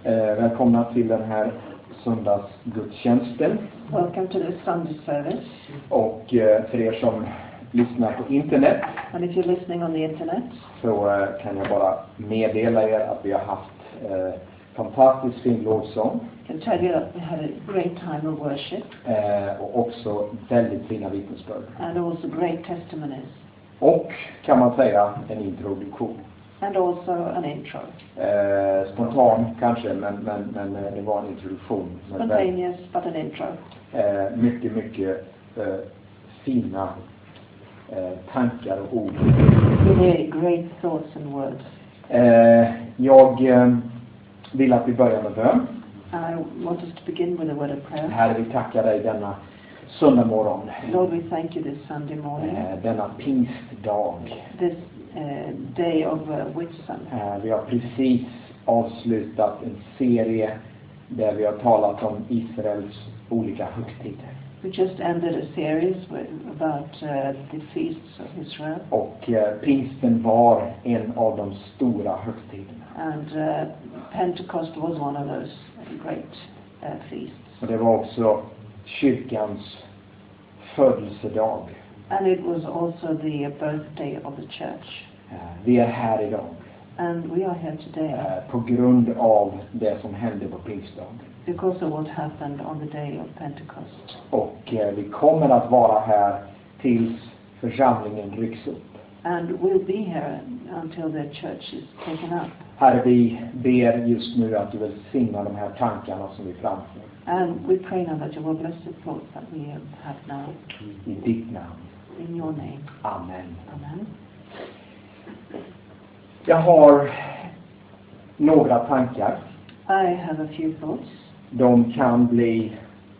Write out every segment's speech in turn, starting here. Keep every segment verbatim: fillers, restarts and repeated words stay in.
Eh, välkomna till den här söndagsgudstjänsten. Welcome to this Sunday service. Och eh, för er som lyssnar på internet, And if you're listening on the internet, så eh, kan jag bara meddela er att vi har haft eh, fantastiskt fin lovsång. I can tell you that we had a great time of worship. Eh, och också väldigt fina vittnesbörd. And also great testimonies. Och kan man säga en introduktion. And also an intro. Eh, spontan kanske, men, men, men det var en introduktion. Spontaneous, but an intro. Eh, mycket, mycket eh, fina eh, tankar och ord. Really great thoughts and words. Eh, jag eh, vill att vi börjar med bön. I want us to begin with a word of prayer. Herre, vi tackar dig denna söndag morgon. Lord, we thank you this Sunday morning. Eh, denna pingstdag. This uh, day of uh, Whitsun. Eh, vi har precis avslutat en serie där vi har talat om Israels olika högtider. We just ended a series with, about uh, the feasts of Israel. Och eh, pingsten var en av de stora högtiderna. And uh, Pentecost was one of those great uh, feasts. Och det var också kyrkans födelsedag. And it was also the birthday of the church. Eh, vi är här idag. And we are here today Eh, på grund av det som hände på pingstdagen. because of what happened on the day of Pentecost. Och eh, vi kommer att vara här tills församlingen rycks upp. And we'll be here until the church is taken up. Herre, vi ber just nu att du välsignar de här tankarna som vi framför. And we pray now that you will bless the thoughts that we have now. I ditt namn. In your name. Amen. Amen. Jag har några tankar. I have a few thoughts. De kan bli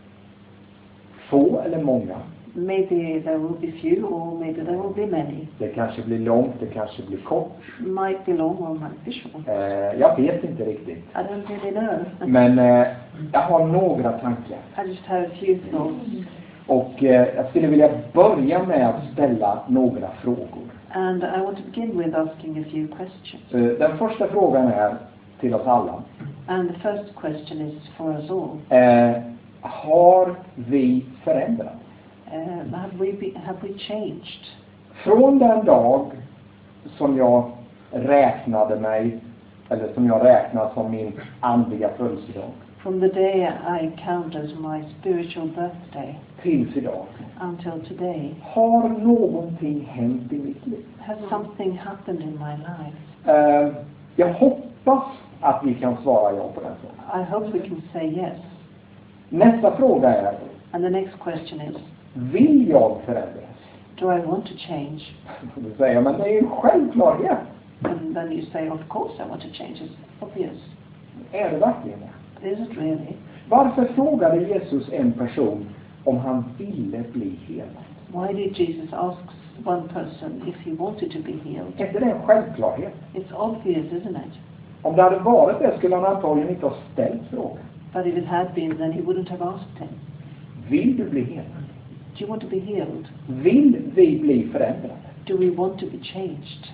få eller många. Maybe there will be few or maybe there will be many. Det kanske blir långt, det kanske blir kort. Might be long or might be short. Eh, jag vet inte riktigt. I don't really know. Men eh, jag har några tankar. I just have a few thoughts. Och eh, jag skulle vilja börja med att ställa några frågor. And I want to begin with asking a few questions. Eh, den första frågan är till oss alla. And the first question is for us all. Eh, har vi förändrats? Um, have we be, have we changed? Från den dag som jag räknade mig, eller som jag räknar som min andliga födelsedag. From the day I count as my spiritual birthday Tills idag. until today, Har någonting hänt i mitt liv? has something happened in my life? Eh, jag hoppas att vi kan svara ja på den frågan. I hope we can say yes. Nästa fråga är, And the next question is, vill jag förändras? do I want to change? Du säger, men det är ju en självklarhet. And then you say, of course I want to change. It's obvious. Är det verkligen det? Is it really? Varför frågade Jesus en person om han ville bli helad? Why did Jesus ask one person if he wanted to be healed? Är inte det en självklarhet? It's obvious, isn't it? Om det hade varit det skulle han antagligen inte ha ställt frågan. But if it had been, then he wouldn't have asked him. Vill du bli helad? Do you want to be healed? Vill vi bli förändrade? Do we want to be changed?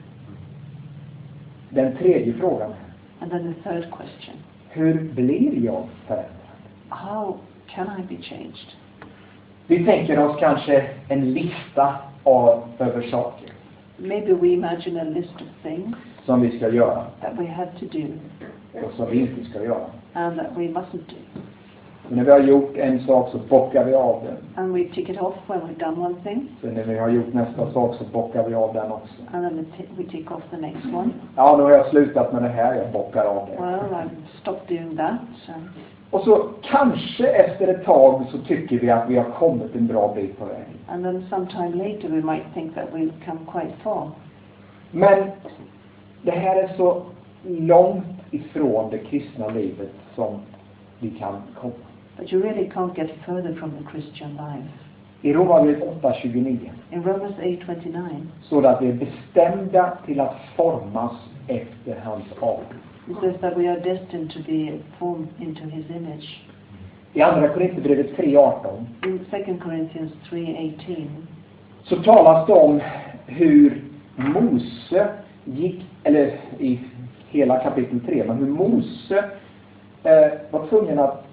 Den tredje frågan är, And then the third question, hur blir jag förändrad? how can I be changed? Vi tänker oss kanske en lista av över saker Maybe we imagine a list of things som vi ska göra that we have to do och som vi inte ska göra. and that we mustn't do. Så när vi har gjort en sak så bockar vi av den. And we tick it off when we've done one thing, Så när vi har gjort nästa sak så bockar vi av den också. and then we, t- we tick off the next one. Ja, nu har jag slutat med det här, jag bockar av det. Well, I've stopped doing that. So. Och så kanske efter ett tag så tycker vi att vi har kommit en bra bit på väg. And then sometime later we might think that we've come quite far. Men det här är så långt ifrån det kristna livet som vi kan komma. But you really can't get further from the Christian life. I Romarbrevet åtta tjugonio In Romans eight twenty-nine, står det att vi är bestämda till att formas efter hans avbild. it says that we are destined to be formed into his image. I andra Korinthierbrevet tre arton In Second Corinthians three eighteen, så talas det om hur Mose gick, eller i hela kapitel tre, men hur Mose eh, var tvungen att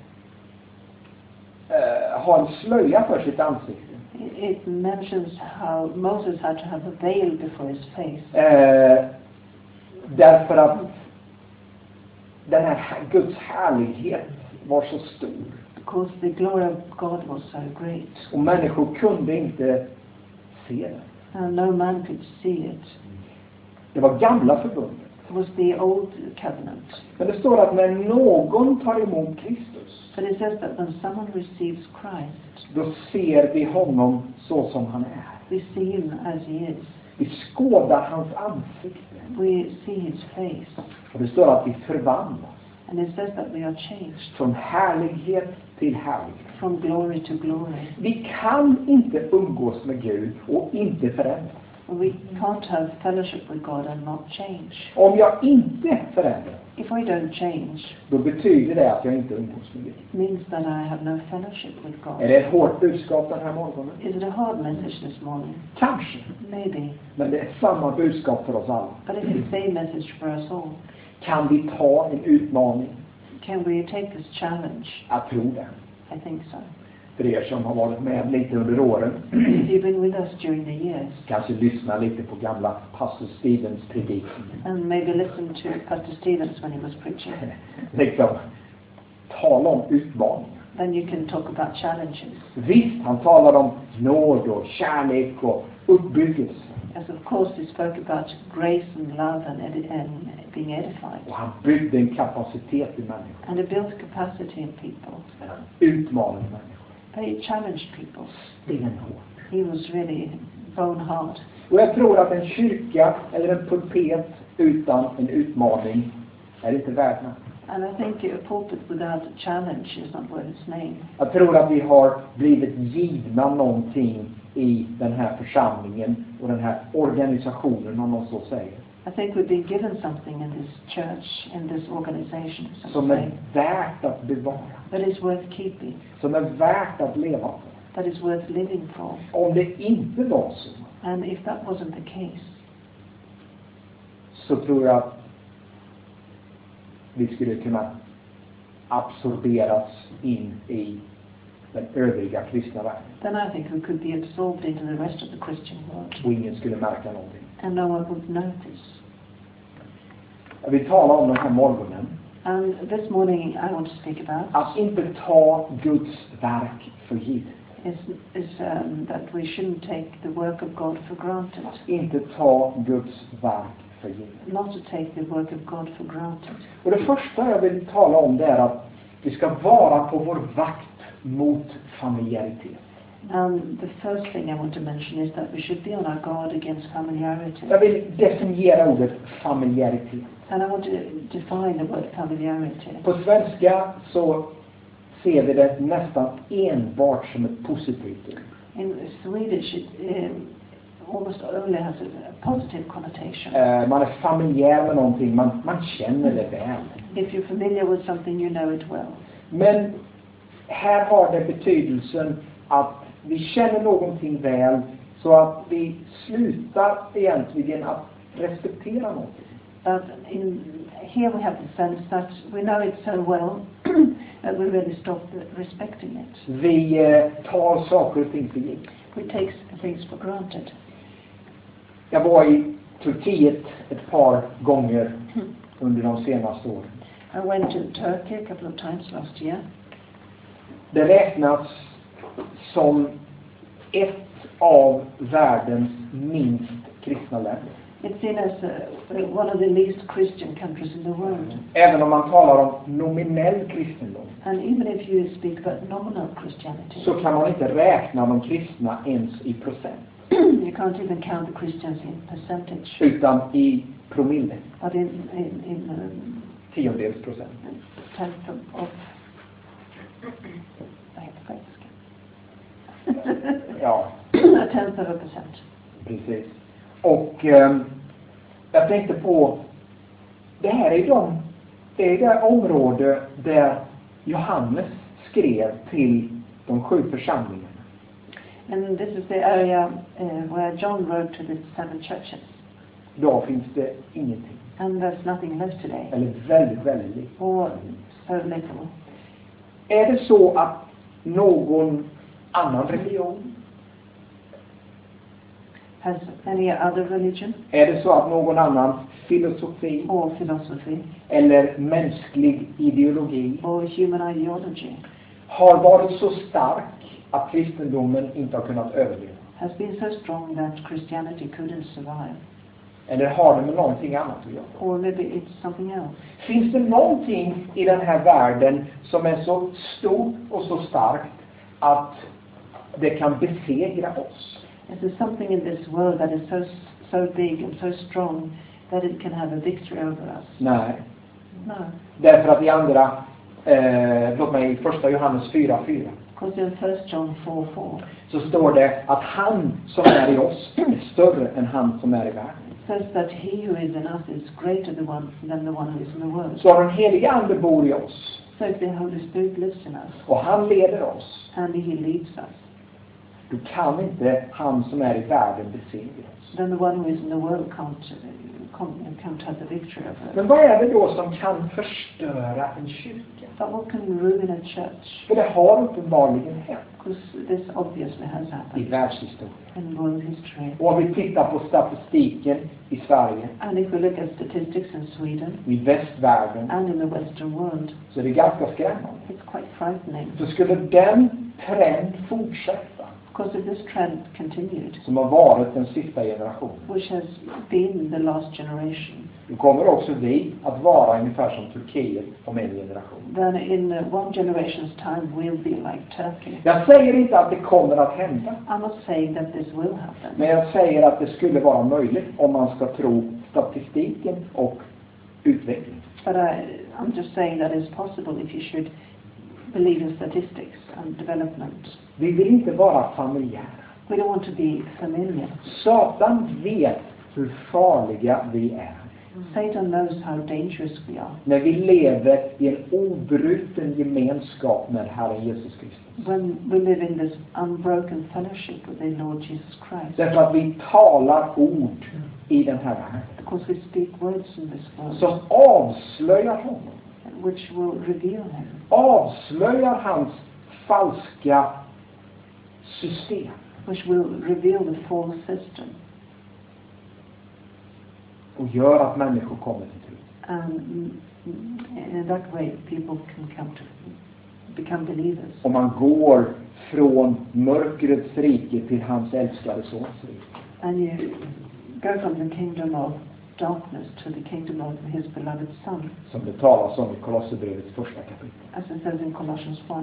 eh, ha en slöja för sitt ansikte. It mentions how Moses had to have a veil before his face. Eh, därför att den här Guds härlighet var så stor. Because the glory of God was so great. Och människor kunde inte se det. And no man could see it. Det var gamla förbundet. It was the old covenant. Men det står att när någon tar emot Kristus, But it says that when someone receives Christ, då ser vi honom så som han är. we see him as he is. Vi skådar hans ansikte. We see his face. Och det står att vi förvandlas And it says that we are changed från härlighet till härlighet. from glory to glory. Vi kan inte umgås med Gud och inte förändras. We can't have fellowship with God and not change. Om jag inte förändras, If I don't change, då betyder det att jag inte umgås med Gud. it means that I have no fellowship with Är God. det ett hårt budskap den här morgonen? Is it a hard message this morning? Kanske. Maybe. Men det är samma budskap för oss alla. But it is the same message for us all. Kan vi ta en utmaning? Can we take this challenge? Jag tror det. I think so. För er som har varit med lite under åren, If you've been with us during the years, kanske lyssna lite på gamla pastor Stevens predikan. and maybe listen to Pastor Stevens when he was preaching, Liksom, tala om utmaningar. then you can talk about challenges. Visst, han talar om nåd och kärlek och uppbyggelse. As of course he spoke about grace and love and, edi- and being edified. Och han byggde en kapacitet i människor. And he built capacity in people. Men han utmanade människor. But he challenged people. Stenhårt. He was really bone hard. Och jag tror att en kyrka eller en pulpet utan en utmaning är inte värd namn. And I think a pulpit without a challenge is not worth its name. Jag tror att vi har blivit givna någonting i den här församlingen och den här organisationen, om man så säger. I think we've been given something in this church, in this organization, so to Som say, är värt att bevara. that is worth keeping, Som är värt att leva på. that is worth living for. Om det inte var så, And if that wasn't the case, så tror jag att vi skulle kunna absorberas in i den övriga kristna världen. then I think we could be absorbed into the rest of the Christian world. Och ingen skulle märka någonting. And no one would notice. Jag vill tala om den här morgonen. And this morning I want to speak about Att inte ta Guds verk för givet. is, is um, that we shouldn't take the work of God for granted. Inte ta Guds verk för givet. Not to take the work of God for granted. Och det första jag vill tala om, det är att vi ska vara på vår vakt mot familjaritet. And the first thing I want to mention is that we should be on our guard against familiarity. Jag vill definiera ordet familjaritet. And I want to define the word familiarity. På svenska så ser vi det nästan enbart som ett positivt ord. In Swedish, it um, almost only has a, a positive connotation. Eh, man är familjär med någonting, man, man känner det väl. If you're familiar with something, you know it well. Men här har det betydelsen att vi känner någonting väl, så att vi slutar egentligen att respektera någonting. But in, here we have the sense that we know it so well that we really stop respecting it. Vi eh, tar saker och ting för givet. We take things for granted. Jag var i Turkiet ett par gånger under de senaste åren. I went to Turkey a couple of times last year. Det räknas som ett av världens minst kristna länder. It's seen as uh, one of the least Christian countries in the world. Även om man talar om nominell kristendom, And even if you speak about nominal Christianity, så kan man inte räkna de kristna ens i procent, you can't even count the Christians in percentage, utan i promille, but in in, in um, tiondels procent. tenth of, of vad heter det? Ja, A tenth of a percent. precis. Och eh, jag tänkte på, det här är de, det är det område där Johannes skrev till de sju församlingarna. And this is the area uh, where John wrote to the seven churches. Då finns det ingenting. And there's nothing left today. Eller väldigt, väldigt lite. Or so little. Är det så att någon annan religion, Has any other religion är det så att någon annan filosofi or philosophy eller mänsklig ideologi or human ideology har varit så stark att kristendomen inte har kunnat överleva? has been so strong that Christianity couldn't survive? Eller har det med någonting annat att göra? Or maybe it's something else. Finns det någonting i den här världen som är så stort och så starkt att det kan besegra oss? Is there something in this world that is so so big and so strong that it can have a victory over us? Nej. No. Därför att i andra, eh, låt mig i första Johannes fyra fyra. Because in First John four four Så står det att han som är i oss är större än han som är i världen. it says that he who is in us is greater the one than the one who is in the world. Så den heliga ande bor i oss. So if the Holy Spirit lives in us Och han leder oss. and he leads us, Då kan inte han som är i världen besegra oss. then the one who is in the world can't uh, can't, can't have the victory over us. Men vad är det då som kan förstöra en kyrka? But what can ruin a church? För det har uppenbarligen hänt Because this obviously has i happened världshistorien. in world history. Och om vi tittar på statistiken i Sverige, And if we look at statistics in Sweden i västvärlden, and in the Western world, så är det ganska skrämmande. it's quite frightening. Så skulle den trend fortsätta Because if this trend continued, som har varit den sista generationen, which has been the last generation, då kommer också vi att vara ungefär som Turkiet om en generation. then in uh, one generation's time we'll be like Turkey. Jag säger inte att det kommer att hända, I'm not saying that this will happen, men jag säger att det skulle vara möjligt om man ska tro statistiken och utvecklingen. but I, I'm just saying that it's possible if you should believe in statistics and development. Vi vill inte vara familjära. We don't want to be familiar. Satan vet hur farliga vi är Satan knows how dangerous we are när vi lever i en obruten gemenskap med Herren Jesus Kristus. when we live in this unbroken fellowship with the Lord Jesus Christ. Därför att vi talar ord i den här världen Because we speak words in this world som avslöjar honom. which will reveal him, Avslöjar hans falska system. which will reveal the false system, Och gör att människor kommer till tro. and mm, mm, in that way people can come to become believers. Och man går från mörkrets rike till hans älskade sons rike. And you go from the kingdom of darkness to the kingdom of his beloved Son, Som det talas om i Kolosserbrevets första kapitel. as it says in Colossians one.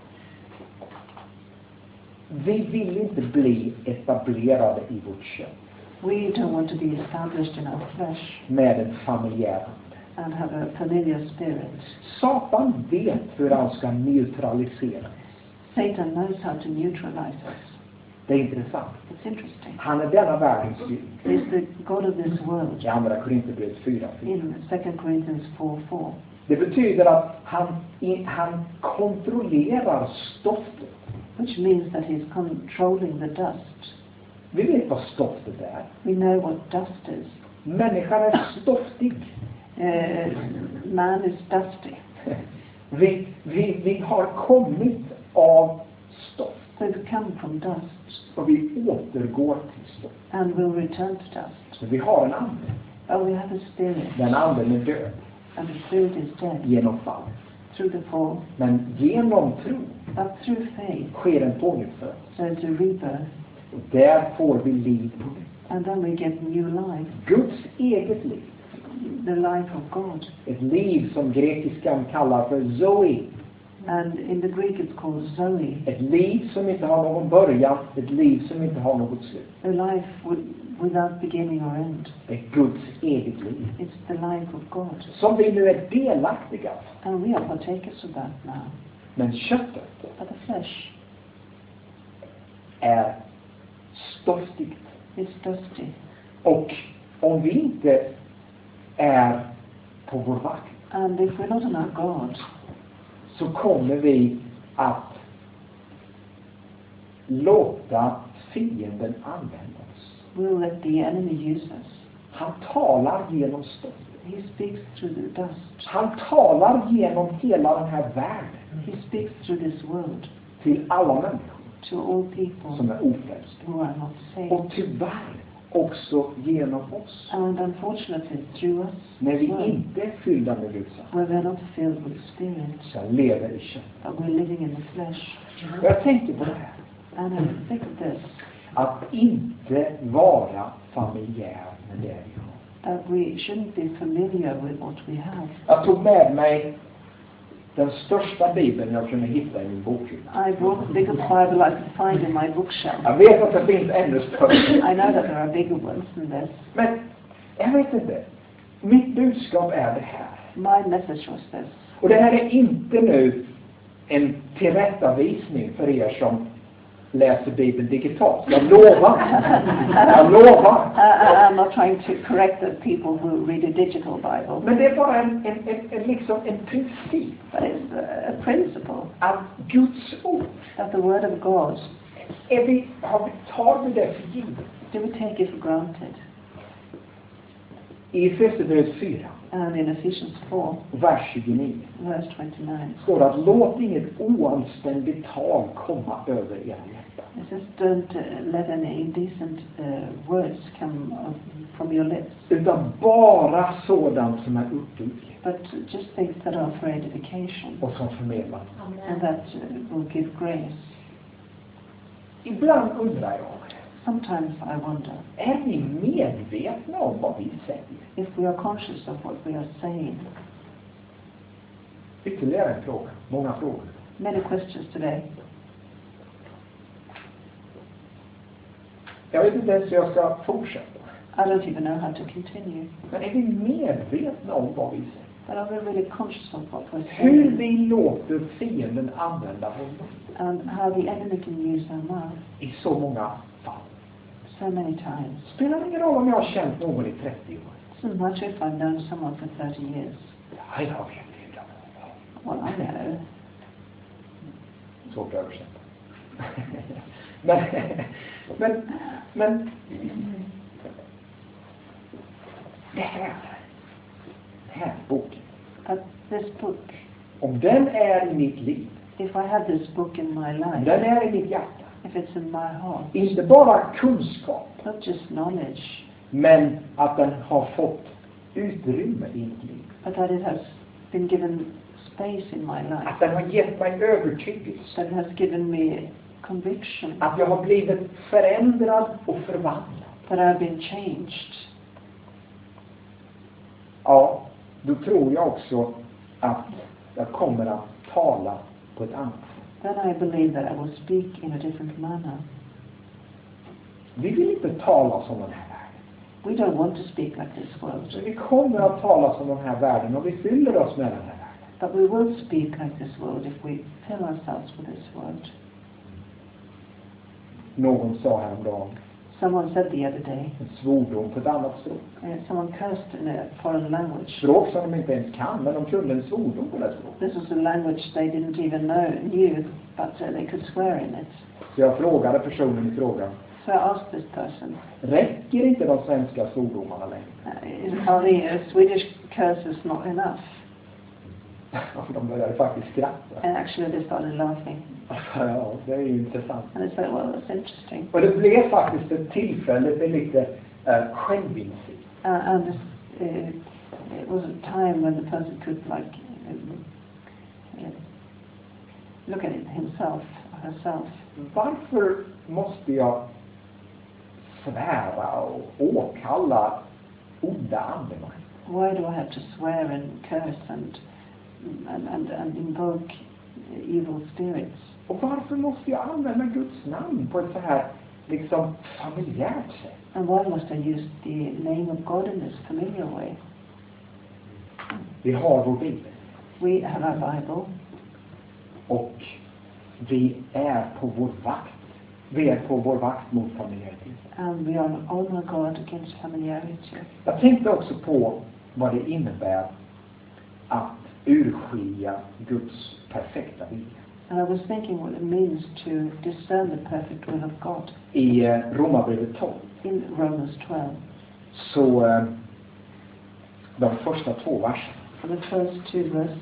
Vi vill inte bli etablerade i vårt kött We don't want to be established in our flesh med en familjär ande. and have a familiar spirit. Satan vet hur han ska neutralisera. Satan knows how to neutralize us. Det är intressant. It's interesting. Han är denna världens gud. He's the God of this world I andra Korinthierbrevet fyra fyra. in Second Corinthians four four. Det betyder att han, han kontrollerar stoftet. Which means that he's controlling the dust. Vi vet vad stoftet är. We know what dust is. Människan är stoftig. Uh, man is dusty. Vi, vi, vi har kommit av stoft. So we come from dust Och vi återgår till stoft. and will return to dust. Så vi har en ande. Oh, we have a spirit, Den anden är död and the spirit is dead genom fall. through the fall. Men genom tro But through faith, sker en pånyttfödelse. there's a rebirth, Och där får vi liv på nytt. and then we get new life, Guds eget liv. the life of God. Ett liv som grekiskan kallar för Zoe. And in the Greek it's called Zoe, Ett liv som inte har någon början. Ett liv som inte har något slut. a life wi- without beginning or end. Det är Guds eget liv. It's the life of God. Som vi nu är delaktiga av. And we are partakers of that now. Men köttet But the flesh är stoftigt. is dusty. Och om vi inte är på vår vakt, And if we're not on our guard, så kommer vi att låta fienden använda oss. we'll let the enemy use us. Han talar genom stoftet. He speaks through the dust. Han talar genom hela den här världen. He speaks through this world. Till alla människor. To all people. Som är ofrälsta. Who are not saved. Och tyvärr också genom oss. And unfortunately through us. När vi well, inte är fyllda med Guds ande. where we're not filled with spirit. Så lever i kött. But we're living in the flesh. Och jag tänkte på det här. And I think this. Att inte vara familjär med det vi har. That we shouldn't be familiar with what we have. Jag tog med mig den största bibeln jag kunde hitta i min bokhylla. I brought the biggest Bible I could find in my bookshelf. Jag vet att det finns ännu större. I know that there are bigger ones than this. Men jag vet inte. Mitt budskap är det här. My message was this. Och det här är inte nu en tillrättavisning för er som läser Bibeln digitalt. Jag lovar. Jag lovar. Uh, I'm not trying to correct the people who read a digital Bible. Men det är bara en, en, en, en, liksom en princip. But it's a principle. Att Guds ord. That the word of God. Är vi, har vi, tar vi det för givet? Do we take it for granted? I Efesierbrevet fyra. And in Ephesians four. Vers tjugonio. Verse twenty-nine. Står det att låt inget oanständigt tal komma över era hjärtan. It says don't uh, let any indecent uh, words come from your lips. Utan bara sådant som är uppbyggligt. But just things that are for edification. Och som förmedlar. And that uh, will give grace. Ibland undrar jag. Sometimes I wonder. Är vi medvetna om vad vi säger? If we are conscious of what we are saying. Ytterligare en fråga. Många frågor. Many questions today. Jag vet inte ens hur jag ska fortsätta. I don't even know how to continue. Men är vi medvetna om vad vi säger? But are we really conscious of what we're Hur saying? vi låter fienden använda vår mun? And how the enemy can use our mouth I så många fall. so many times. Spelar ingen roll om jag har känt någon i trettio år. It doesn't matter if I've known someone for thirty years. Nej, jag vet inte. Well, I know. Svårt att översätta. men, men, men det här, den här boken, But this book, om den är i mitt liv, if I have this book in my om life, den är i mitt hjärta, if it's in my heart, inte bara kunskap, not just knowledge, men att den har fått utrymme i mitt liv. but that it has been given space in my life, Att den har gett mig övertygelse. that it has given me conviction, Att jag har blivit förändrad och förvandlad. that I've been changed. Ja, då tror jag också att jag kommer att tala på ett annat sätt. Then I believe that I will speak in a different manner. Vi vill inte tala som den här världen. We don't want to speak like this world, Så vi kommer att tala som den här världen och vi fyller oss med den här världen. but we will speak like this world if we fill ourselves with this world. Någon sa häromdagen Someone said the other day, en svordom på ett annat språk. uh, someone cursed in a foreign language. Språk som de inte ens kan, men de kunde en svordom på det språket. This was a language they didn't even know, knew, but uh, they could swear in it. Så jag frågade personen i frågan, So I asked this person, räcker inte de svenska svordomarna längre? uh, are the uh, Swedish curses not enough? Och de började faktiskt skratta. And actually they started laughing. Ja, det är ju intressant. And I said, well, that's interesting. Och det blev faktiskt ett tillfälle till lite uh, självinsikt. Uh, and this, uh, it was a time when the person could like um, uh, look at it himself or herself. Varför måste jag svära och åkalla onda andemakt? Why do I have to swear and curse and and and, and invoke evil spirits? Och varför måste jag använda Guds namn på ett så här liksom familjärt sätt? And why must I use the name of God in this familiar way? Vi har vår bibel. We have our Bible. Och vi är på vår vakt. Vi är på vår vakt mot familjaritet. And we are on our guard against familiarity. Jag tänkte också på vad det innebär att urskilja Guds perfekta vilja. And I was thinking what it means to discern the perfect will of God. I eh, Romarbrevet tolv In Romans twelve, så eh, de första två verserna. For the first two verses,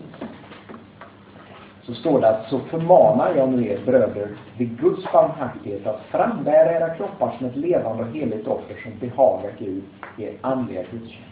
Så står det att så förmanar jag nu er bröder vid Guds barmhärtighet att frambära era kroppar som ett levande och heligt offer som behagar Gud i er andliga gudstjänst.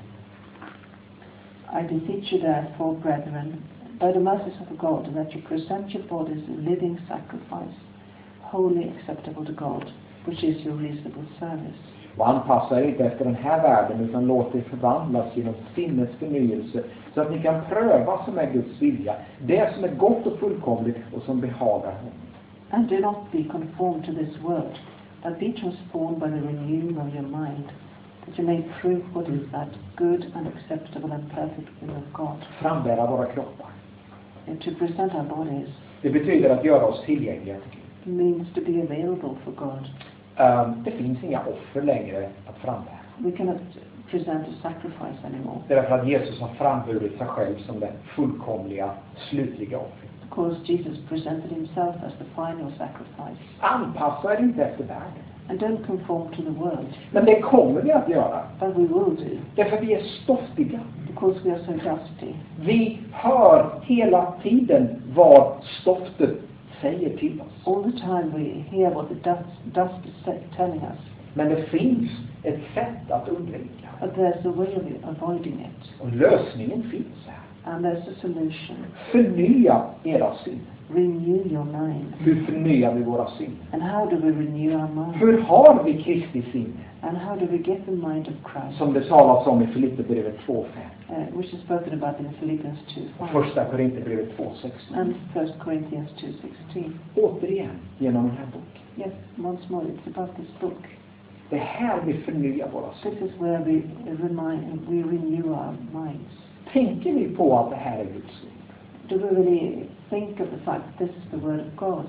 I beseech you therefore, brethren, by the mercies of God, that you present your bodies a living sacrifice, wholly acceptable to God, which is your reasonable service. Och anpassa er inte efter den här världen utan låt er förvandlas genom sinnets förnyelse så att ni kan pröva som är Guds vilja, det som är gott och fullkomligt och som behagar honom. And do not be conformed to this world, but be transformed by the renewing of your mind, that you may prove what is that good and acceptable and perfect will of God. Frambära våra kroppar. And to present our bodies Det betyder att göra oss tillgängliga till Gud. means to be available for God. Um, det finns inga offer längre att frambära. We cannot present a sacrifice anymore. Det är därför att Jesus har framburit sig själv som det fullkomliga, slutliga offret. Because Jesus presented himself as the final sacrifice. Anpassa er inte efter världen. And don't conform to the world. Men det kommer vi att göra. But we will do. Därför vi är stoftiga. Because we are so dusty. Vi hör hela tiden vad stoftet säger till oss. All the time we hear what the dust, dust is telling us. Men det finns ett sätt att undvika. But there's a way of avoiding it. Och lösningen finns här. And there's a solution. Förnya era sinnen. Renew your mind. Hur förnyar vi våra sinnen? And how do we renew our mind? Hur har vi Kristi sinne? And how do we get the mind of Christ? Som det talas om i Filipperbrevet två fem. Uh, which is spoken about in Philippians two five. Första Korinthierbrevet två sexton. And First Corinthians two sixteen. Återigen genom den här boken. Yes, once more, it's about this book. Det här vi förnyar våra sinnen. This is where we remind, we renew our minds. Tänker vi på att det här är Guds ord? Do we really think of the fact that this is the word of God?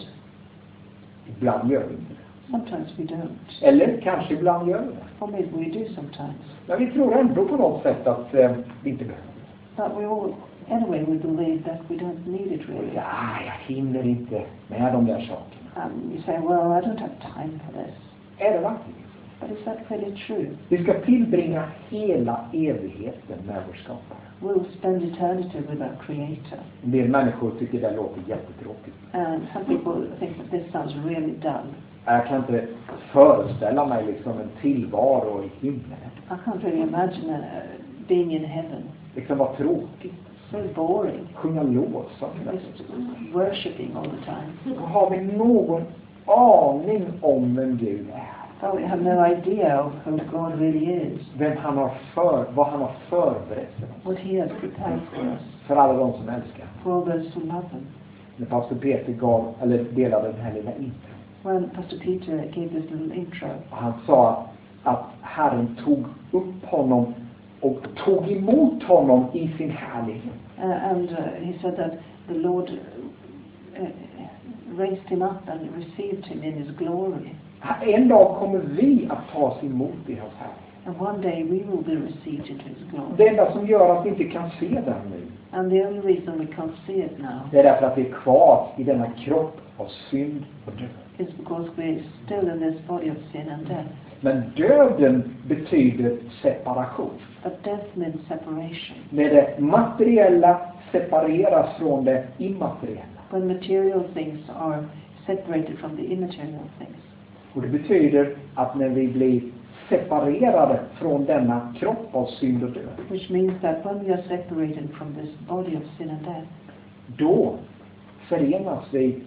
Ibland gör vi inte det. Sometimes we don't. Eller kanske ibland gör vi det. Or maybe we do sometimes. Men vi tror ändå på något sätt att eh, vi inte behöver det. But we all, anyway, we believe that we don't need it really. Ja, jag hinner inte med de där sakerna. And you say, well, I don't have time for this. Är det verkligen? But is that really true? Vi ska tillbringa hela evigheten med vår skapare. We'll spend eternity with our Creator. En del människor tycker det låter jättetråkigt. And some people think that this sounds really dull. Jag kan inte föreställa mig liksom en tillvaro i himlen. I can't really imagine uh, being in heaven. Liksom vad tråkigt. So boring. Sjunga lovsång. Just worshipping all the time. Har vi någon aning om vem Gud är? Oh, we have no idea of who God really is. Vem han har för, vad han har förberett för oss. What He has prepared for us. För alla de som älskar. For all those who love Him. När pastor Peter gav, eller delade den här lilla intro. When Pastor Peter gave this little intro. Han sa att Herren tog upp honom och tog emot honom i sin härlighet. Uh, and uh, he said that the Lord uh, raised him up and received him in His glory. En dag kommer vi att tas emot i hans härlighet. And one day we will be received into His glory. Det enda som gör att vi inte kan se den nu. And the only reason we can't see it now. Det är därför att vi är kvar i denna kropp av synd och död. Is because we're still in this body of sin and death. Men döden betyder separation. But death means separation. När det materiella separeras från det immateriella. When material things are separated from the immaterial things. Och det betyder att när vi blir separerade från denna kropp av synd och död. Which means that when we are separated from this body of sin and death. Då förenas vi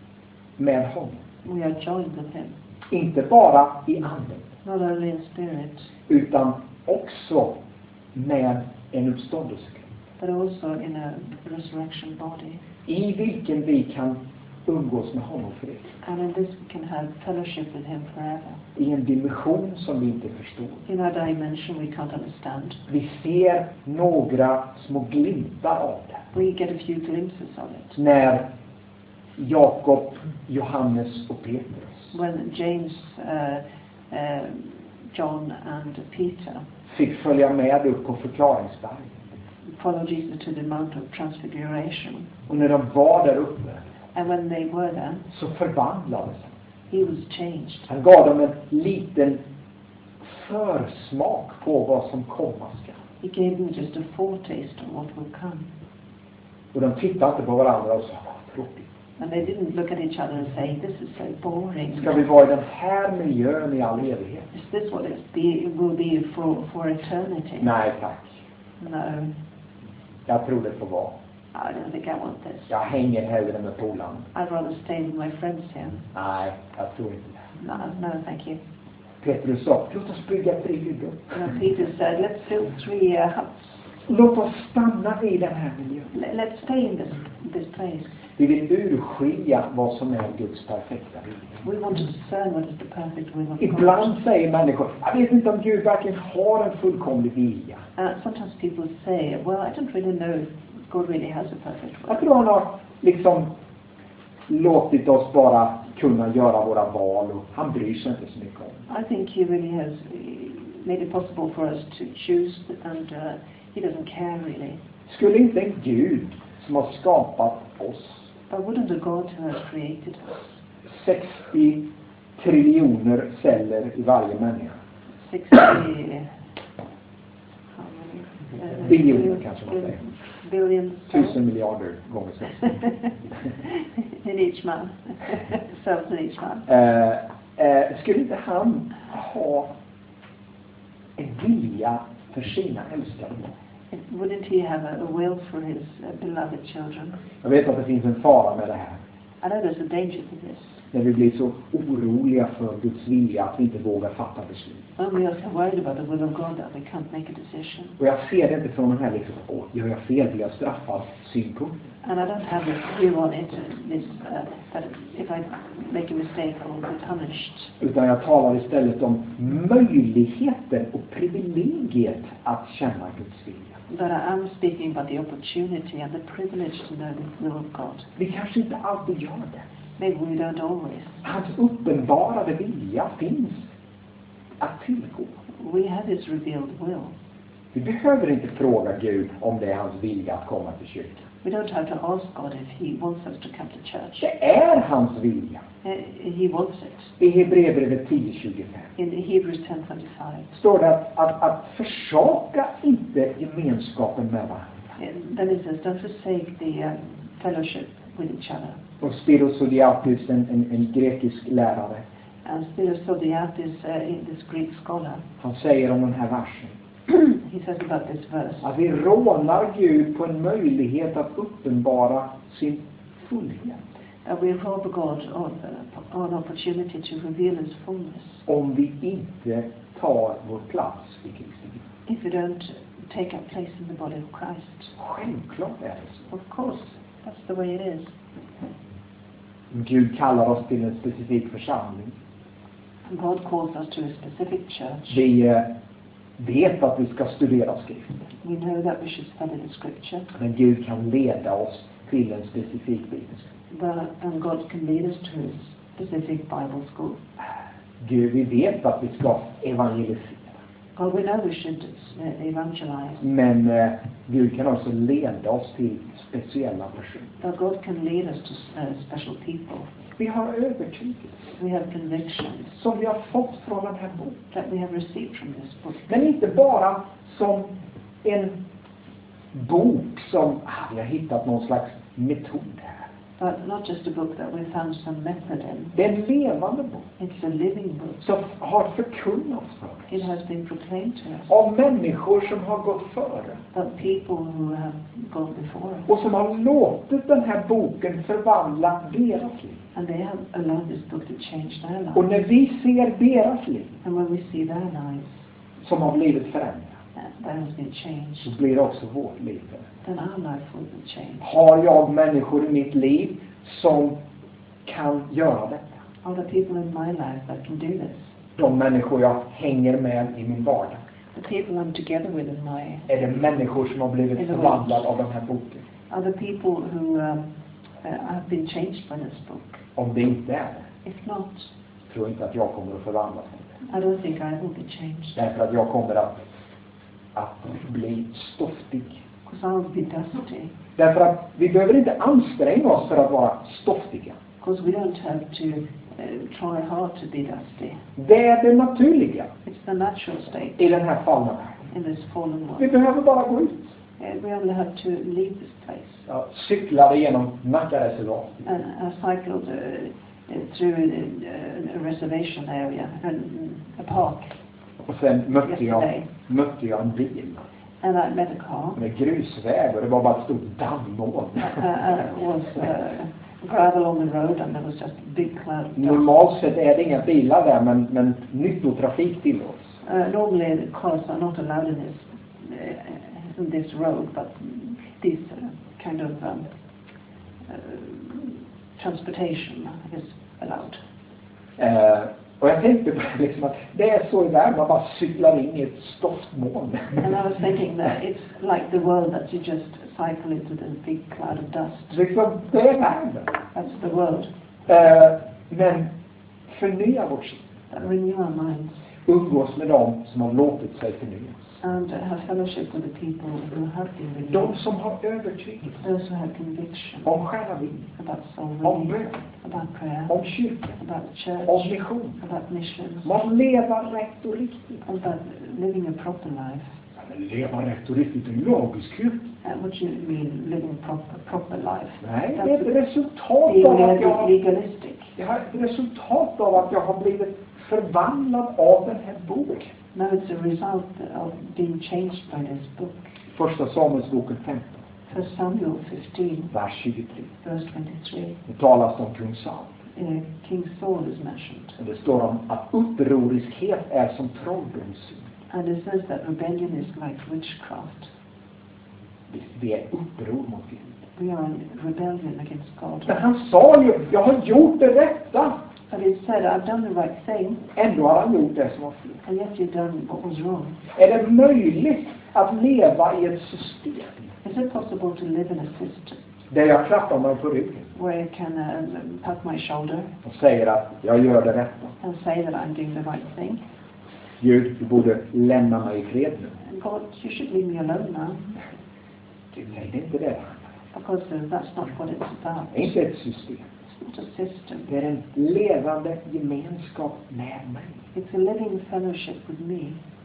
med honom. We are joined with Him. Inte bara i anden. Not only in spirit. Utan också med en uppståndelsekropp. But also in a resurrection body. I vilken vi kan umgås med honom för det. And in this we can have fellowship with Him forever. I en dimension som vi inte förstår. In a dimension we can't understand. Vi ser några små glimtar av det. We get a few glimpses of it. När Jakob, Johannes och Petrus. When James, uh, uh, John and Peter fick följa med upp på förklaringsberget. Follow Jesus to the Mount of Transfiguration. Och när de var där uppe. And when they were there. Så förvandlades han. He was changed. Han gav dem en liten försmak på vad som komma ska. He gave them just a foretaste of what will come. Och de tittade inte på varandra och sa, vad tråkigt. And they didn't look at each other and say, this is so boring. Ska vi vara i den här miljön i all evighet? Is this what it be, will be for, for eternity? Nej tack. No, Jag tror det får vara. I don't think I want this. Jag hänger hellre med polarna. I'd rather stay with my friends here. Nej, jag tror inte det. No, no, thank you. Petrus sa, låt oss bygga tre hyddor. And Peter said, let's build three uh, huts. Låt oss stanna i den här miljön. Let- Let's stay in this, this place. Vi vill urskilja vad som är Guds perfekta vilja. We want to discern what is the perfect will of God. Ibland säger människor, jag vet inte om Gud verkligen har en fullkomlig vilja. Uh, sometimes people say, well, I don't really know if God really has a perfect will. Jag tror han har liksom låtit oss bara kunna göra våra val och han bryr sig inte så mycket om. I think he really has uh, made it possible for us to choose, and uh, he doesn't care really. Skulle inte en Gud som har skapat oss But wouldn't a God who has created us, sextio triljoner celler i varje människa, sixty, how many? Uh, Biljoner kanske man säger. Billions. tusen miljarder gånger sextio. In each man. Cells in each man. Eh, eh, skulle inte han ha en vilja för sina älskade? Wouldn't he have a, a will for his uh, beloved children? Jag vet att det finns en fara med det här. I know there's a danger to this. När vi blir så oroliga för Guds vilja att vi inte vågar fatta beslut. When we are so worried about the will of God that we can't make a decision. Och jag ser det inte från den här liksom, åh, gör jag fel blir jag straffad synpunkt. And I don't have this view on it, uh, this, uh, that if I make a mistake I will be punished. Utan jag talar istället om möjligheten och privilegiet att känna Guds vilja. But I am speaking about the opportunity and the privilege to know the will of God. Vi kanske inte alltid gör det. Maybe we don't always. Hans uppenbarade vilja finns att tillgå. We have his revealed will. Vi behöver inte fråga Gud om det är hans vilja att komma till kyrkan. We don't have to ask God if he wants us to come to church. Det är hans vilja. Uh, he wants it. I Hebreerbrevet tio tjugofem In Hebrews ten twenty-five. står det att, att, att försaka inte gemenskapen med varandra. Then it says, don't forsake the um, fellowship with each other. Och Spirosodiatis, en, en, en grekisk lärare, And Spirosodiatis, uh, in this Greek scholar, han säger om den här versen he says about this verse, att vi rånar Gud på en möjlighet att uppenbara sin fullhet. that we rob God of uh, an opportunity to reveal his fullness Om vi inte tar vår plats i Kristi liv. if we don't take our place in the body of Christ. Självklart är det så. Of course, that's the way it is. Gud kallar oss till en specifik församling. God calls us to a specific church. Vi eh, vet att vi ska studera skriften. We know that we should study the scripture, Men Gud kan leda oss till en specifik bibelskola. but, and God can lead us to a specific Bible school. Gud, vi vet att vi ska evangelisera. God, we know we should uh, evangelize. Men eh, Gud kan också leda oss till speciella personer. But God can lead us to uh, special people. Vi har övertygelse We have convictions som vi har fått från den här boken. that we have received from this book. Men inte bara som en bok som ah, vi har hittat någon slags metod här. But not just a book that we found some method in. Det är en levande bok It's a living book. som har förkunnats för oss. It has been proclaimed to us Av människor som har gått före. by people who have gone before us. Och som har låtit den här boken förvandla deras liv. And they have allowed this book to change their Och lives. när vi ser deras liv And when we see their lives som har blivit förändrade, uh, that has been changed, så blir också vårt liv förändrat. then our life will be changed. Har jag människor i mitt liv som kan göra detta? Are the people in my life that can do this? De människor jag hänger med i min vardag. The people I'm together with in my... Är det människor som har blivit förvandlade av den här boken? Are the people who um, uh, have been changed by this book? Om det inte är det, If not, tror jag inte att jag kommer att förvandlas. I don't think I will be changed. Därför att jag kommer att, att bli stoftig. Because I'll be dusty. Därför att vi behöver inte anstränga oss för att vara stoftiga. Because we don't have to uh, try hard to be dusty. Det är det naturliga It's the natural state i den här fallna världen. in this fallen Vi world. behöver bara gå ut. Uh, we only have to leave this place. Jag cyklade genom Nackareservat. And I cycled uh, through a, a reservation area and a park. Och sen mötte jag, Yesterday. mötte jag en bil. And I met a car. Med grusväg och det var bara ett stort dammoln. uh, uh, was uh, gravel on the road and there was just a big cloud of dust. Normalt sett är det inga bilar där, men, men nyttotrafik tillåts. Uh, normally the cars are not allowed in this uh, in this road, but this uh, kind of um, uh, transportation is allowed. Eh, och jag tänkte på liksom att det är så i världen, man bara cyklar in i ett stoftmoln. And I was thinking that it's like the world that you just cycle into the big cloud of dust. Liksom, det är världen. That's the world. Eh, men förnya vårt sinne. That renew our minds Umgås med dem som har låtit sig förnyas. and uh, have fellowship with the people who have been renewed. De som har övertygelse Those who have conviction om själavin, about soul om winning, bön, about prayer, om kyrkan, about church, om mission, about missions, om att leva rätt och riktigt. about living a proper life. Leva rätt och riktigt är logiskhet. Uh, what do you mean living proper, proper life? Nej, det är ett resultat Being av att jag har, legalistic. det är ett resultat av att jag har blivit förvandlad av den här boken. No, it's a result of being changed by this book. Första Samuelsboken femton, First Samuel fifteen, vers tjugotre. verse twenty-three. Det talas om kung Saul. Uh, King Saul is mentioned. Och det står om att upproriskhet är som trolldomssyn. And it says that rebellion is like witchcraft. Det är uppror mot Gud. We are in rebellion against God. Men han sa ju, jag har gjort det rätta. But it said, I've done the right thing, Ändå har han gjort det som var fel. and yet you've done what was wrong. Är det möjligt att leva i ett system Is it possible to live in a system där jag klappar mig på ryggen where I can uh, pat my shoulder och säger att jag gör det rätta? and say that I'm doing the right thing? Gud, du borde lämna mig i fred nu. And God, you should leave me alone now, Nej, det är inte det. because uh, that's not what it's about. Det är inte ett system. It's not a system. Det är en levande gemenskap med mig. It's a living fellowship with me.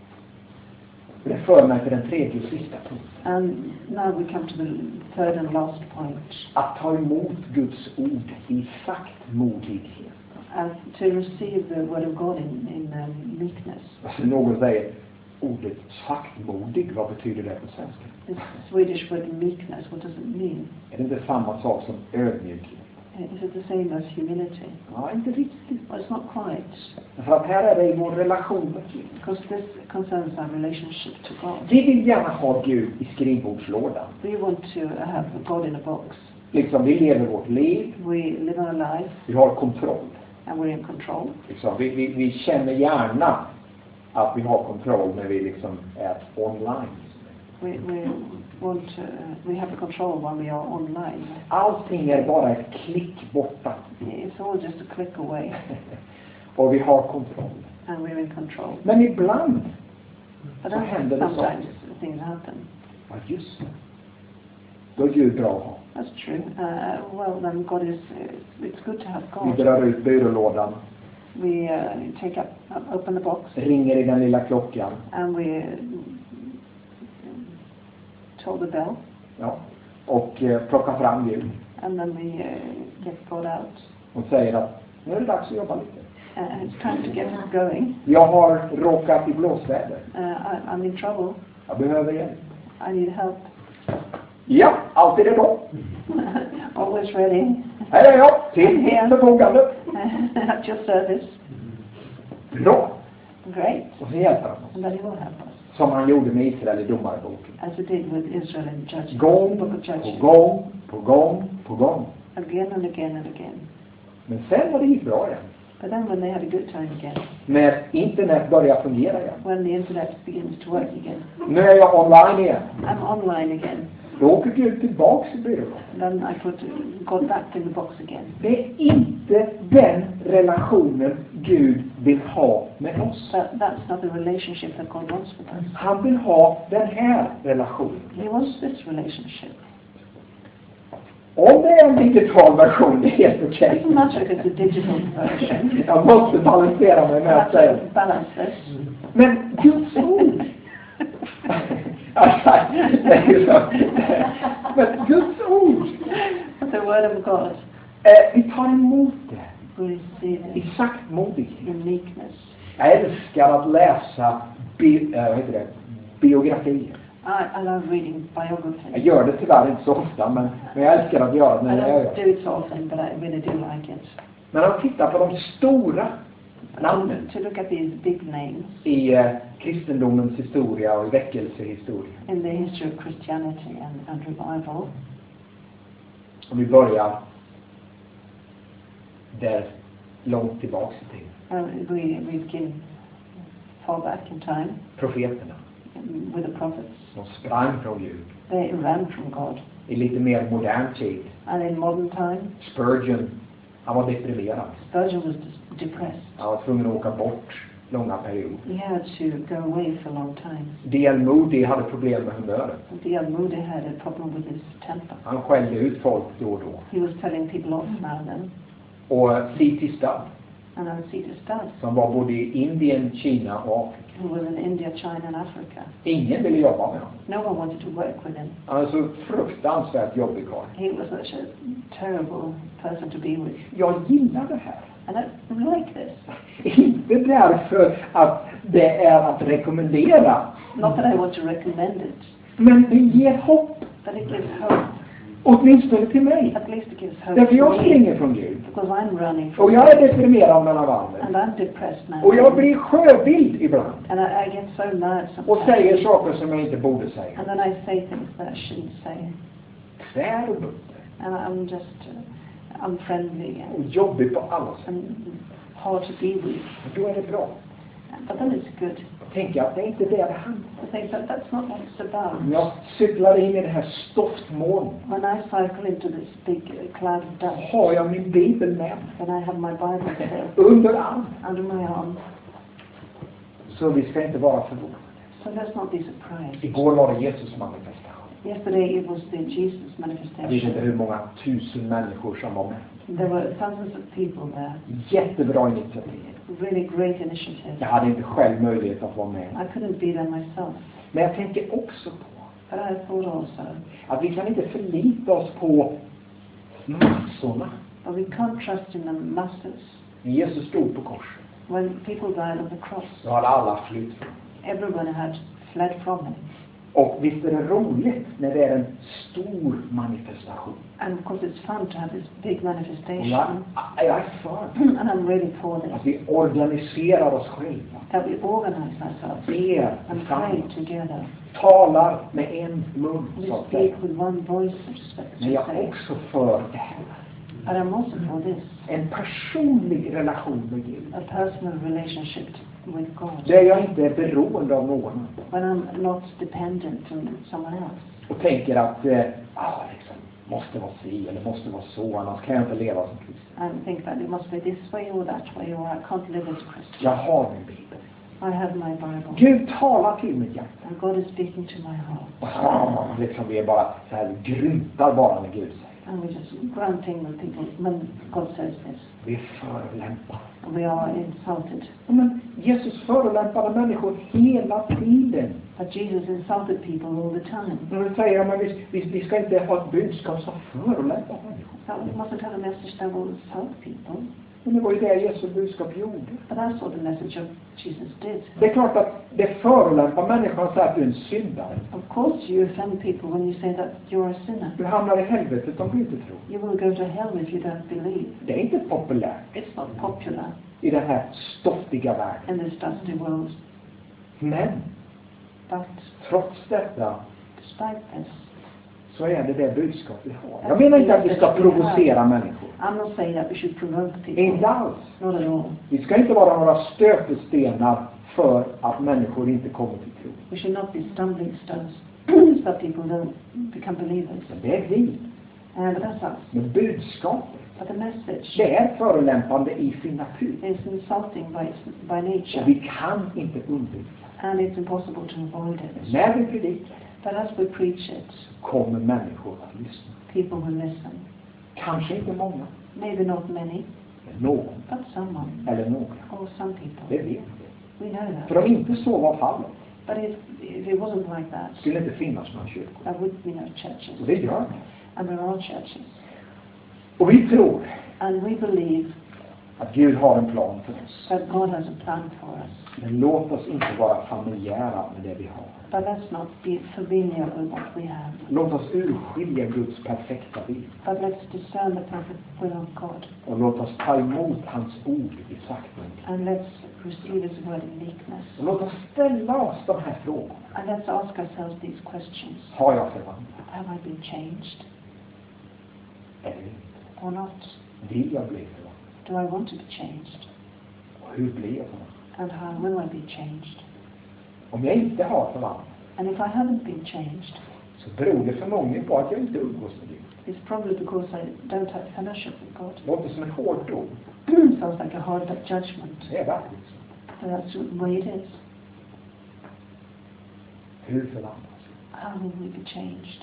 Det för mig till den tredje och sista punkten. And now we come to the third and last point. Att ta emot Guds ord i saktmodighet. Uh, to receive the word of God in, in um, meekness. Alltså någon säger ordet saktmodig, vad betyder det på svenska? This Swedish word meekness, what does it mean? Är det inte samma sak som ödmjukhet? Is it the same as humility? Ja, inte riktigt. Well, it's not quite, För att här är det i vår relation med Gud. because this concerns our relationship to God. Vi vill gärna ha Gud i skrivbordslådan. We want to have God in a box. Liksom, vi lever vårt liv, We live our life vi har kontroll. and we're in control. Liksom, vi, vi, vi känner gärna att vi har kontroll när vi liksom är online. We, we want to, we have control when we are online. Allting är bara ett klick borta. It's all just a click away Och vi har kontroll. and we're in control. Men ibland But så then händer det sometimes saker. things happen. Ja, just det. Då är Gud bra att ha. That's true. Uh, well, then God is, uh, it's good to have Vi God. drar ut byrålådan, We uh, take up, uh, open the box, ringer i den lilla klockan. and we uh, toll the bell, Ja, och eh, plockar fram Gud. and then we uh, get God out. Och säger att nu är det dags att jobba lite. Uh, it's time to get going. Jag har råkat i blåsväder. Uh, I, I'm in trouble. Jag behöver hjälp. I need help. Ja, alltid är då. Always ready. Här är jag, till ditt förfogande. At your service. Bra. Great. Och så hjälper han oss. And then he will help us. Som han gjorde med Israel i domarboken. As he did with Israel in Judges. Gång Book of på Judges. gång, på gång, på gång. Again and again and again. Men sen när det gick bra igen, But then when they had a good time again, när internet börjar fungera igen, when the internet begins to work again, nu är jag online igen, I'm online again. då åker Gud tillbaks i byrån. Then I put God back in the box again. Det är inte den relationen Gud vill ha med oss. But that's not the relationship that God wants with us. Han vill ha den här relationen. He wants this relationship. Om det är en digital version, det är helt okej. Not if it's a digital version. Jag måste balansera mig med att säga. Balance this. Men Guds ord, Det är ju så. Men Guds ord. The word of God. Eh, vi tar emot det. We receive I it saktmodighet. in meekness. Jag älskar att läsa bi, äh, vad heter det? biografier. I, I love reading Jag biographies. gör det tyvärr inte så ofta, men, men jag älskar att göra det I när jag don't gör do det. it so often, but I really do like it. Men om tittar på de stora namnen To look at these big names i eh, kristendomens historia och i väckelsehistoria. in the history of Christianity and, and revival. Om vi börjar där långt tillbaka i tiden. Uh, we, we begin far back in time Profeterna. um, with the prophets. De sprang från Gud. They ran from God. I lite mer modern tid. And in modern time, Spurgeon, han var deprimerad. Spurgeon was dis- depressed. Han var tvungen att åka bort långa perioder. He had to go away for a long time. D L Moody hade problem med humöret. D L Moody had a problem with his temper. Han skällde ut folk då och då. He was telling people off now and then. Och C T Studd, And I see this dad, som var både i Indien, Kina och Afrika. who was in India, China and Africa. Ingen ville jobba med honom. No one wanted to work with him. Han var så fruktansvärt jobbig karl. He was such a terrible person to be with. Jag gillar det här. And I like this. Inte därför att det är att rekommendera. Not that I want to recommend it, Men det ger hopp. but it gives hope. Åtminstone till mig. At least it gives hope Därför jag to me, springer från Gud. because I'm running from Och jag är deprimerad mellan varven. and I'm depressed now. Och jag blir sjövild ibland. And I, I get so mad Och sometimes. säger saker som jag inte borde säga. And then I say things that I shouldn't say. Tvär och butter. And I'm just uh, unfriendly Och and, jobbig på alla sätt. and hard to be with. Och då är det bra. But then it's good. Tänker jag att det är inte det det handlar om. I think that that's not what it's about. Om jag cyklar in i det här stoftmoln, When I cycle into this big uh, cloud of dust, har jag min bibel med then I have my Bible there under arm. under my arm. Så vi ska inte vara förvånade. So let's not be surprised. Igår var det Jesus manifestation. Yesterday it was the Jesus Jag vet inte manifestation. hur många tusen människor som var med. There were thousands of people there. Jättebra initiativ. Really great initiative. Jag hade inte själv möjlighet att vara med. I couldn't be there myself. Men jag tänker också på But I thought also, att vi kan inte förlita oss på massorna. but we can't trust in the masses. När Jesus stod på korset, When people died on the cross, då hade alla flytt. everyone had fled from him. Och visst är det roligt när det är en stor manifestation. And of course it's fun to have this big Och jag, manifestation. jag är för And I'm really for this. att vi organiserar oss själva. That we organize ourselves Ber and pray tillsammans. together. Talar med en mun, We så att speak säga. with one voice, so to speak. Men jag är också för det här. But I'm also for this. En personlig relation med Gud. A personal relationship with God. Där jag inte är beroende av någon annan. When I'm not dependent on someone else. Och tänker att, eh, ah, liksom, måste vara si eller måste vara så, annars kan jag inte leva som kristen. And think that it must be this way or that way, or I can't live as a Christian. Jag har min bibel. I have my Bible. Gud talar till mitt hjärta. And God is speaking to my heart. Och ah, liksom vi är bara så här grymtar bara när Gud säger. And we're just grunting with people when God says this. Vi är förolämpade. And we are insulted. Men Jesus förolämpade människor hela tiden. But Jesus insulted people all the time. Och då säger man, vi, vi, vi ska inte ha ett budskap som förolämpar människor. So we mustn't have a message that will insult people. Men det var ju det Jesu budskap gjorde. But that's what the message of Jesus did. Det är klart att det förolämpar människan att säga att du är en syndare. Of course you offend people when you say that you're a sinner. Du hamnar i helvetet om du inte tror. You will go to hell if you don't believe. Det är inte populärt It's not popular i den här stoftiga världen. in this dusty world. Men But trots detta despite this, så är det det budskap vi har. Jag menar inte att vi ska provocera människor. I'm not saying that we should provoke people. Inte alls. Not at all. Vi ska inte vara några stötestenar för att människor inte kommer till tro. We should not be stumbling stones so that people don't become believers. Men det är vi. And but that's us. Men budskapet, But the message det är förolämpande i sin natur. is insulting by its, by Och nature. vi kan inte undvika. And it's impossible to avoid it. När vi predikar But as we preach it, kommer människor att lyssna. people will listen. Kanske inte många, Maybe not many, men någon but someone eller några. or some people. Det vet vi. We know För that. om inte så var fallet, But if, if it wasn't like that, skulle det inte finnas några kyrkor. there would be no churches. Och det gör det. And there are churches. Och vi tror And we believe att Gud har en plan för oss. that God has a plan for us. Men låt oss inte vara familjära med det vi har. But let's not be familiar with what we have. Låt oss urskilja Guds perfekta vilja. But let's discern the perfect will of God. Och låt oss ta emot hans ord i saktning. And let's receive his word in meekness. Och låt oss ställa oss de här frågorna. And let's ask ourselves these questions. Har jag förvandlat? Have I been changed Eller inte? or not? Vill jag bli förvandlad? Do I want to be changed? Och hur blir jag förvandlad? And how will I be changed? Om jag inte har förvandlat, And if I haven't been changed, så beror det förmodligen på att jag inte umgås med Gud. it's probably because I don't have fellowship with God. Det låter som en hård dom. Sounds like a hard judgment. Det är verkligen så. But that's the way it is. Hur förvandlas How will we be changed?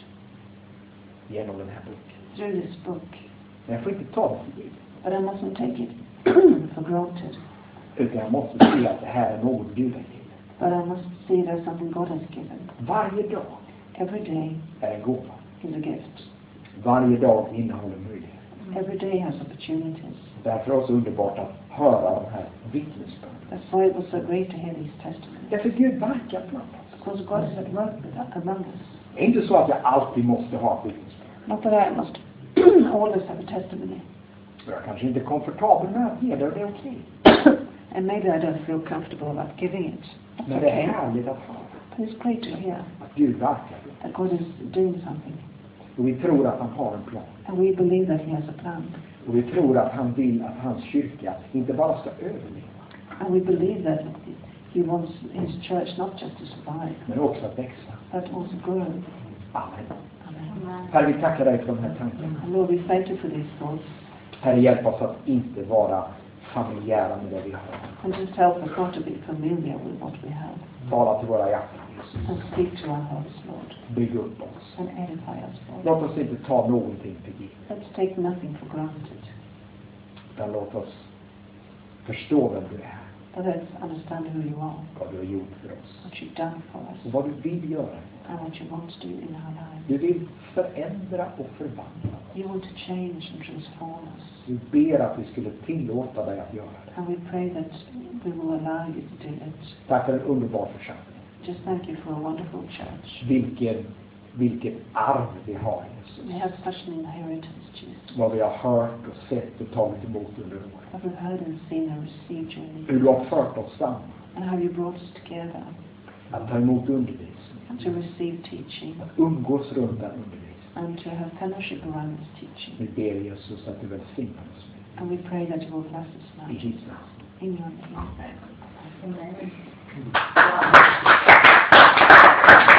vi? Genom den här boken. Through this book. Men jag får inte ta det för Gud. But I mustn't take it for granted. Utan jag måste se att det här är något Gud har givit. But I must see there's something God has given. Varje dag Every day är en gåva. is a gift. Varje dag innehåller möjligheter. Every day has opportunities. Därför är det så underbart att höra de här vittnesbörden. That's why it was so great to hear these testimonies. Därför Gud verkar bland oss. Because God is at work with us, among us. Det är inte så att jag alltid måste ha ett vittnesbörd. Not that I must always have a testimony. Jag kanske inte är komfortabel med att ge det, och det är okej. And maybe I don't feel comfortable about giving it. That's Men det är okay. härligt att höra But it's great to hear att Gud verkar. that God is doing something. Och vi tror att han har en plan. And we believe that he has a plan. Och vi tror att han vill att hans kyrka inte bara ska överleva, And we believe that he wants his church not just to survive, men också att växa. but also grow. Amen. Amen. Herre, vi tackar dig för de här tankarna. And Lord, we thank you for these thoughts. Herre, hjälp oss att inte vara familjära med det vi har. And just help us not to be familiar with what we have. Tala till våra hjärtan, Jesus. And speak to our hearts, Lord. Bygg upp oss. And edify us, Lord. Låt oss inte ta någonting för givet, Let's take nothing for granted. utan låt oss förstå vem du är, But let's understand who you are, vad du har gjort för oss what you've done for och us, vad du vill göra. and what you want to do in our lives. Du vill förändra och förvandla. You want to change and transform us. Du ber att vi skulle tillåta dig att göra det. And we pray that we will allow you to do it. Tack för en underbar församling. Just thank you for a wonderful church. Vilken, vilket arv vi har, Jesus. We have such an inheritance, Jesus. Vad vi har hört och sett och tagit emot under åren. What we've heard and seen and received during the Hur du har fört oss samman. and how you brought us together Att ta emot undervisning. and to receive teaching Att umgås runt den undervisningen. and to have fellowship around this teaching. Vi ber Jesus att du välsignar oss med. And we pray that you will bless us now. I Jesu namn. In your name. Amen. Amen.